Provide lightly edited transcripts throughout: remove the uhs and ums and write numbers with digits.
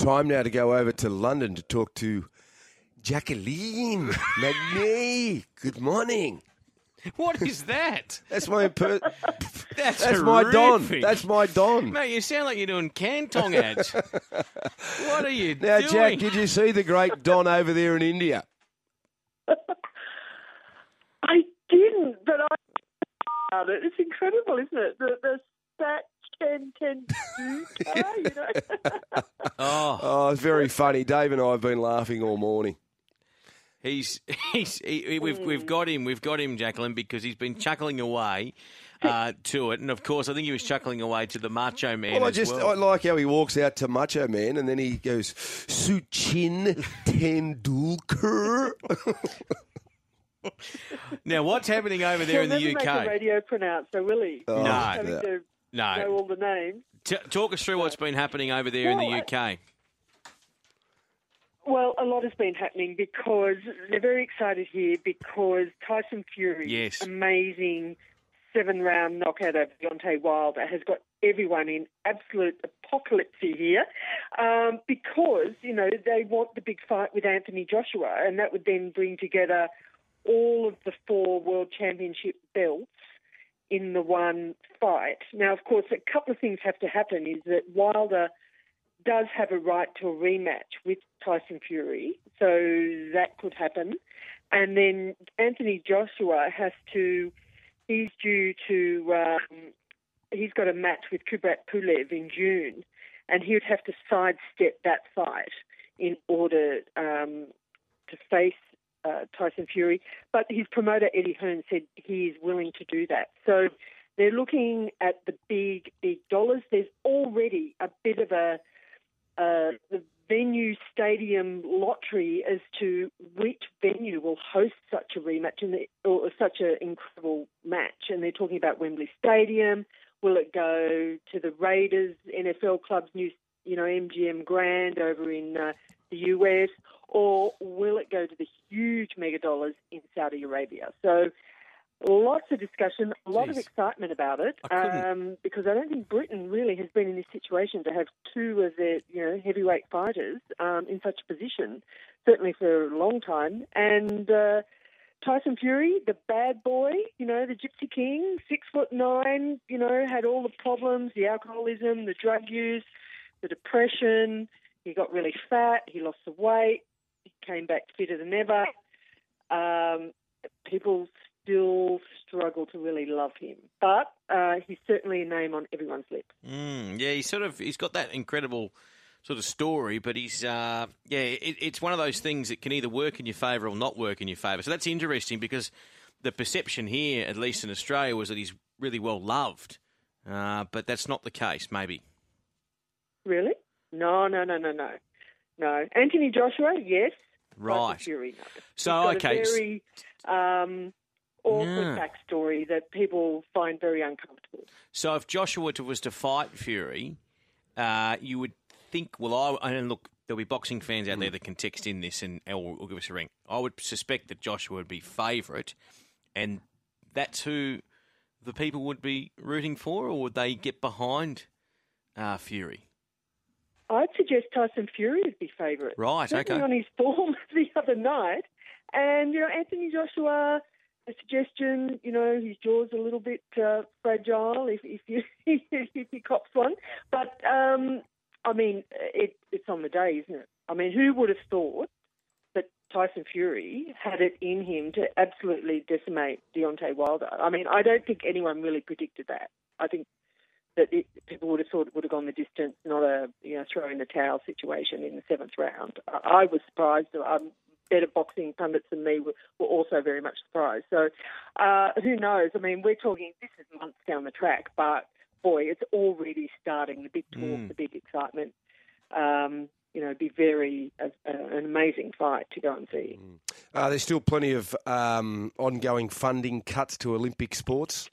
time now to go over to London to talk to Jacqueline Magnay. Good morning. What is that? That's my That's my Don. horrific. That's my Don. Mate, you sound like you're doing Cantong ads. What are you Now, doing? Jack, did you see the great Don over there in India? I didn't, but I about it. It's incredible, isn't it? The stat can do car, you know. Oh, it's very funny. Dave and I have been laughing all morning. We've got him, Jacqueline, because he's been chuckling away to it, and of course, I think he was chuckling away to the Macho Man. Well, well. I like how he walks out to Macho Man, and then he goes Sachin Tendulkar. Now, what's happening over there in the He'll UK? never make a radio pronouncer, will he? Oh, No. Having to No. know all the names. Talk us through what's been happening over there in the Well, UK. Well, a lot has been happening because they're very excited here because Tyson Fury, Yes. amazing 7-round knockout of Deontay Wilder, has got everyone in absolute apocalypse here because, you know, they want the big fight with Anthony Joshua, and that would then bring together all of the 4 World Championship belts in the one fight. Now, of course, a couple of things have to happen is that Wilder does have a right to a rematch with Tyson Fury, so that could happen. And then Anthony Joshua he's due to, he's got a match with Kubrat Pulev in June, and he would have to sidestep that fight in order to face Tyson Fury. But his promoter, Eddie Hearn, said he is willing to do that. So they're looking at the big dollars. There's already a bit of the venue stadium lottery as to which venue will host such a rematch or such an incredible match. And they're talking about Wembley Stadium. Will it go to the Raiders NFL club's new, MGM Grand over in the US, or will it go to the huge mega dollars in Saudi Arabia? So lots of discussion, a lot of excitement about it, because I don't think Britain really has been in this situation to have 2 of their heavyweight fighters in such a position, certainly for a long time. And Tyson Fury, the bad boy, the Gypsy King, 6'9", had all the problems, the alcoholism, the drug use, the depression. He got really fat. He lost the weight. He came back fitter than ever. People still struggle to really love him, but he's certainly a name on everyone's lips. Yeah, he's got that incredible sort of story, but he's it's one of those things that can either work in your favour or not work in your favour. So that's interesting because the perception here, at least in Australia, was that he's really well loved, but that's not the case. Maybe. Really? No. Anthony Joshua, yes. Right. Tyson Fury, no. So He's got a very awkward backstory that people find very uncomfortable. So if Joshua was to fight Fury, you would think, and look, there'll be boxing fans out there that can text in this and will give us a ring. I would suspect that Joshua would be favourite, and that's who the people would be rooting for, or would they get behind Fury? I'd suggest Tyson Fury would be favourite. Right, certainly okay. on his form the other night. And, Anthony Joshua, a suggestion, his jaw's a little bit fragile if he cops one. But, it's on the day, isn't it? I mean, who would have thought that Tyson Fury had it in him to absolutely decimate Deontay Wilder? I mean, I don't think anyone really predicted that. I think that people would have thought it would have gone the distance, not a throw in the towel situation in the 7th round. I was surprised. Better boxing pundits than me were also very much surprised. So who knows? I mean, we're talking, this is months down the track, but boy, it's already starting. The big talk, the big excitement. Be very an amazing fight to go and see. There's still plenty of ongoing funding cuts to Olympic sports.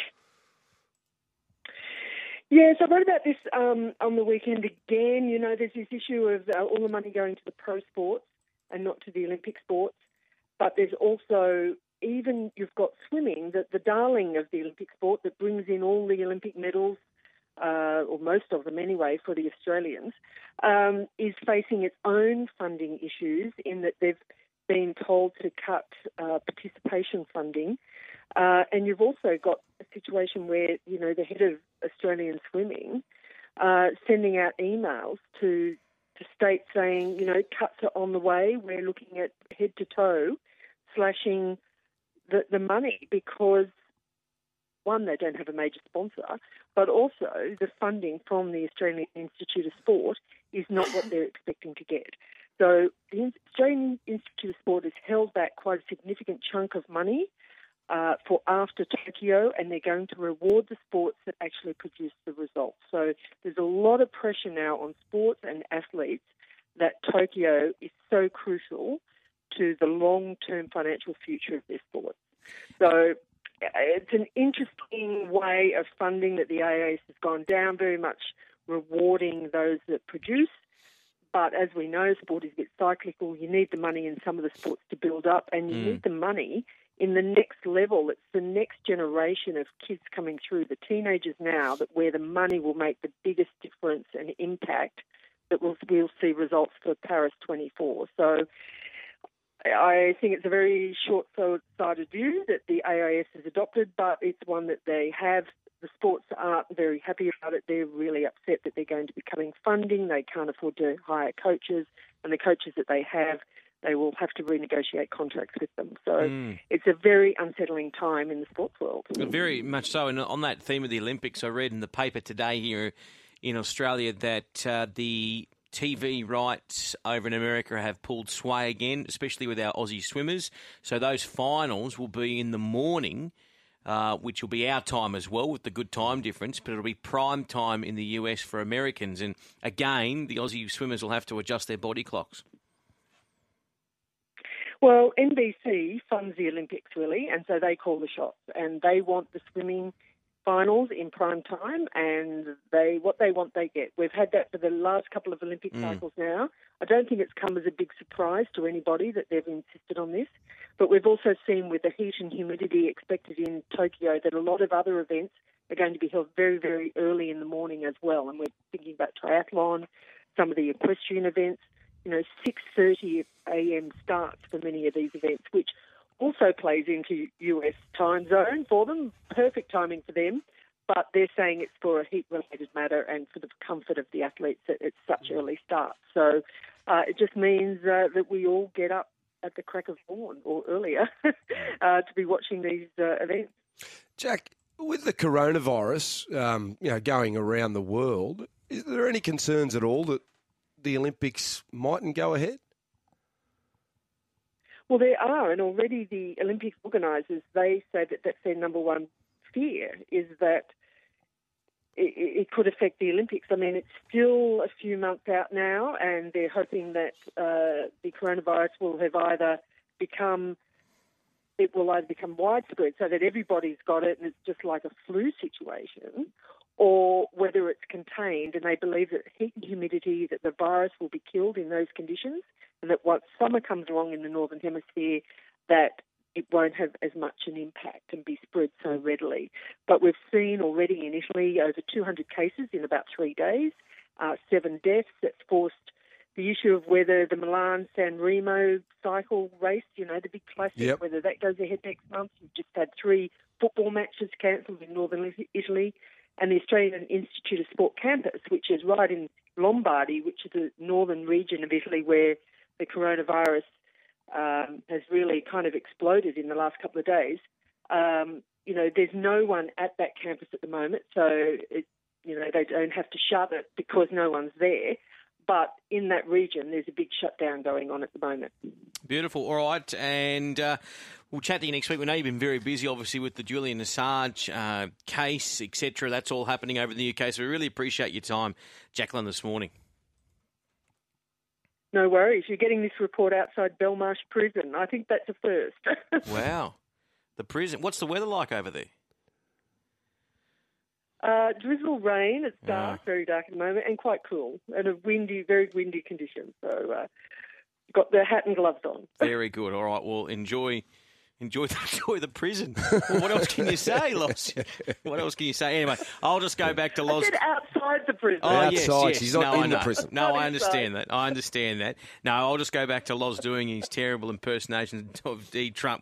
Yes, I wrote about this on the weekend again. There's this issue of all the money going to the pro sports and not to the Olympic sports. But there's also, even you've got swimming, the darling of the Olympic sport that brings in all the Olympic medals or most of them anyway, for the Australians, is facing its own funding issues in that they've been told to cut participation funding. And you've also got a situation where, the head of Australian Swimming sending out emails to states saying, cuts are on the way. We're looking at head to toe slashing the money because, one, they don't have a major sponsor, but also the funding from the Australian Institute of Sport is not what they're expecting to get. So the Australian Institute of Sport has held back quite a significant chunk of money for after Tokyo, and they're going to reward the sports that actually produce the results. So there's a lot of pressure now on sports and athletes that Tokyo is so crucial to the long-term financial future of their sports. So it's an interesting way of funding that the AIS has gone down, very much rewarding those that produce. But as we know, sport is a bit cyclical. You need the money in some of the sports to build up, and you need the money in the next level. It's the next generation of kids coming through, the teenagers now, that where the money will make the biggest difference and impact that we'll see results for Paris 24. So I think it's a very short-sighted view that the AIS has adopted, but it's one that they have. The sports aren't very happy about it. They're really upset that they're going to be cutting funding. They can't afford to hire coaches, and the coaches that they have, they will have to renegotiate contracts with them. So it's a very unsettling time in the sports world. Very much so. And on that theme of the Olympics, I read in the paper today here in Australia that the TV rights over in America have pulled sway again, especially with our Aussie swimmers. So those finals will be in the morning, which will be our time as well with the good time difference, but it'll be prime time in the US for Americans. And again, the Aussie swimmers will have to adjust their body clocks. Well, NBC funds the Olympics, really, and so they call the shots, and they want the swimming finals in prime time, and what they want, they get. We've had that for the last couple of Olympic cycles now. I don't think it's come as a big surprise to anybody that they've insisted on this, but we've also seen with the heat and humidity expected in Tokyo that a lot of other events are going to be held very, very early in the morning as well, and we're thinking about triathlon, some of the equestrian events. 6:30 a.m. starts for many of these events, which also plays into US time zone for them. Perfect timing for them, but they're saying it's for a heat-related matter and for the comfort of the athletes that it's such early start. So it just means that we all get up at the crack of dawn or earlier to be watching these events. Jack, with the coronavirus, going around the world, is there any concerns at all that the Olympics mightn't go ahead? Well, there are, and already the Olympic organisers, they say that that's their number one fear, is that it could affect the Olympics. I mean, it's still a few months out now, and they're hoping that the coronavirus will have either become widespread so that everybody's got it and it's just like a flu situation, or whether it's contained, and they believe that heat and humidity, that the virus will be killed in those conditions, and that once summer comes along in the Northern Hemisphere, that it won't have as much an impact and be spread so readily. But we've seen already in Italy over 200 cases in about 3 days, 7 deaths. That's forced the issue of whether the Milan-San Remo cycle race, the big classic, whether that goes ahead next month. We've just had 3 football matches cancelled in northern Italy. And the Australian Institute of Sport campus, which is right in Lombardy, which is the northern region of Italy where the coronavirus has really kind of exploded in the last couple of days. There's no one at that campus at the moment, so they don't have to shut it because no one's there. But in that region, there's a big shutdown going on at the moment. Beautiful. All right. And we'll chat to you next week. We know you've been very busy, obviously, with the Julian Assange case, etc. That's all happening over in the UK. So we really appreciate your time, Jacqueline, this morning. No worries. You're getting this report outside Belmarsh Prison. I think that's a first. Wow. The prison. What's the weather like over there? Drizzle rain. It's dark, very dark at the moment, and quite cool, and a very windy condition. So got the hat and gloves on. Very good. All right. Well, enjoy Enjoy the prison. Well, what else can you say, Loz? What else can you say? Anyway, I'll just go back to I Loz. said outside the prison. Oh, Outside, yes. she's not No, in the I know. prison. No, Not I understand inside. that. I understand that. No, I'll just go back to Loz doing his terrible impersonations of D. Trump